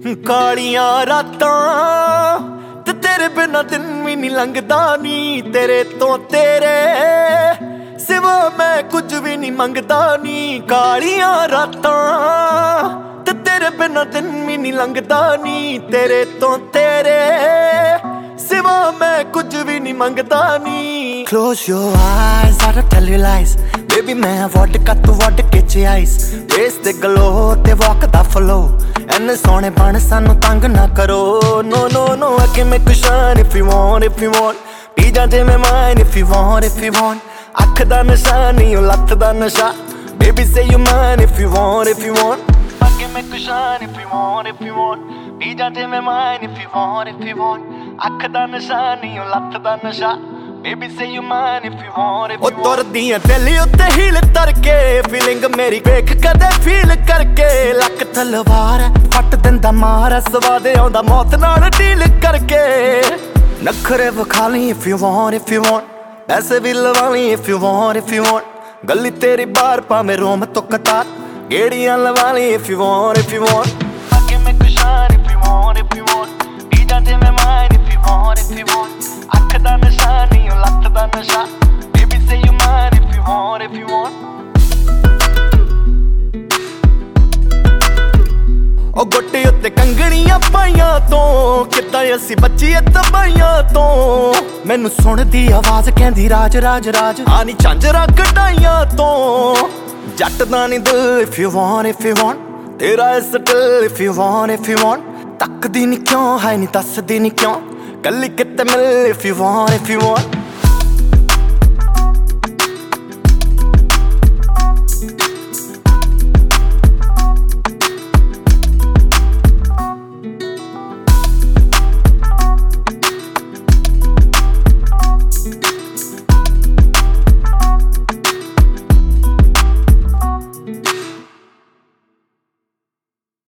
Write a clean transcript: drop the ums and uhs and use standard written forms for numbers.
ਕਾਲੀਆਂ ਰਾਤਾਂ ਤੇ ਤੇਰੇ ਬਿਨਾਂ ਦਿਨ ਵੀ ਨਹੀਂ ਲੰਘਦਾ ਨੀ। ਤੇਰੇ ਤੋਂ ਤੇਰੇ ਸਿਵਾ ਮੈਂ ਕੁਝ ਵੀ ਨਹੀਂ ਮੰਗਦਾ ਨੀ। ਕਾਲੀਆਂ ਰਾਤਾਂ ਤੇ ਤੇਰੇ ਬਿਨਾਂ ਦਿਨ ਵੀ ਨਹੀਂ ਲੰਘਦਾ ਨੀ। ਤੇਰੇ ਤੋਂ ਤੇਰੇ ਸਿਵਾ ਮੈਂ ਕੁਝ ਵੀ ਨਹੀਂ ਮੰਗਦਾ ਨੀ। Close your eyes, I don't tell you lies. Baby ਮੈਂ ਵੋਡਕਾ ਤੂੰ ਵੋਡਕੇ ਚ ਆਈਸ। ਫੇਸ ਤੇ ਗਲੋ ਤੇ ਵਾਕ ਦਾ ਫਲੋ, ਐਨੇ ਸੋਹਣੇ ਬਣ ਸਾਨੂੰ ਤੰਗ ਨਾ ਕਰੋ। No no no, I can make you shine if you want, if you want. ਪੀ ਜਾ ਜੇ ਮੈਂ mine if you want, if you want. ਅੱਖ ਦਾ ਨਸ਼ਾ ਨੀ ਉਹ ਲੱਤ ਦਾ ਨਸ਼ਾ। Baby say you mine if you want, if you want. I can make you shine if you want, if you want. ਪੀ ਜਾ ਜੇ ਮੈਂ mine if you want, if you want. ਅੱਖ ਦਾ ਨਸ਼ਾ ਨੀ ਉਹ ਲੱਤ ਦਾ ਨਸ਼ਾ। Baby say you mine if you want, if you want. ਉਹ ਤੁਰਦੀਆਂ ਦਿਲ ਉੱਤੇ ਹੀਲ ਤਰ ਕੇ, ਫੀਲਿੰਗ ਮੇਰੀ ਵੇਖ ਕਦੇ ਫੀਲ ਕਰਕੇ। ਲੱਕ ਤਲਵਾਰ ਫੱਟ ਦਿੰਦਾ ਮਾਰ, ਸਵਾਦ ਆਉਂਦਾ ਮੌਤ ਨਾਲ ਡੀਲ ਕਰਕੇ। ਨਖਰੇ ਵਿਖਾ ਲਈ if you want, if you want. ਪੈਸੇ ਵੀ ਲਵਾ ਲਈ if you want, if you want. ਗਲੀ ਤੇਰੀ ਬਾਹਰ ਭਾਵੇਂ ਰੋਮ ਤੋਂ ਕਤਾਰ, ਗੇੜੀਆਂ ਲਵਾ ਲਈ if you want, if you want. I can make you shine if you want, if you want. ਪੀ ਜਾ ਜੇ ਮੈਂ mine if you want, if you want. ਅੱਖ ਦਾ ਨਸ਼ਾ ਨੀ ਉਹ ਲੱਤ ਦਾ ਨਸ਼ਾ। Baby say you mine if you want, if you want. ਉਹ ਗੋਟੇ ਉੱਤੇ ਕੰਗਣੀਆਂ ਪਾਈਆਂ ਤੋਂ, ਕਿੱਦਾਂ ਅਸੀਂ ਬੱਚੀਏ ਤਬਾਈਆਂ ਤੋਂ। ਮੈਨੂੰ ਸੁਣਦੀ ਆਵਾਜ਼ ਕਹਿੰਦੀ ਰਾਜ ਰਾਜ ਰਾਜ, ਆ ਨੀ ਝਾਂਜਰਾਂ ਕਢਾਈਆਂ ਤੋਂ। ਜੱਟ ਦਾ ਨੀ ਦਿਲ if you want, if you want. ਤੇਰਾ ਇਸ ਦਿਲ if you want, if you want. ਤੱਕਦੀ ਨੀ ਕਿਉਂ ਹੈ ਨੀ ਦੱਸਦੀ ਨੀ ਕਿਉਂ, ਕੱਲੀ ਕਿਤੇ ਮਿਲ if you want, if you want.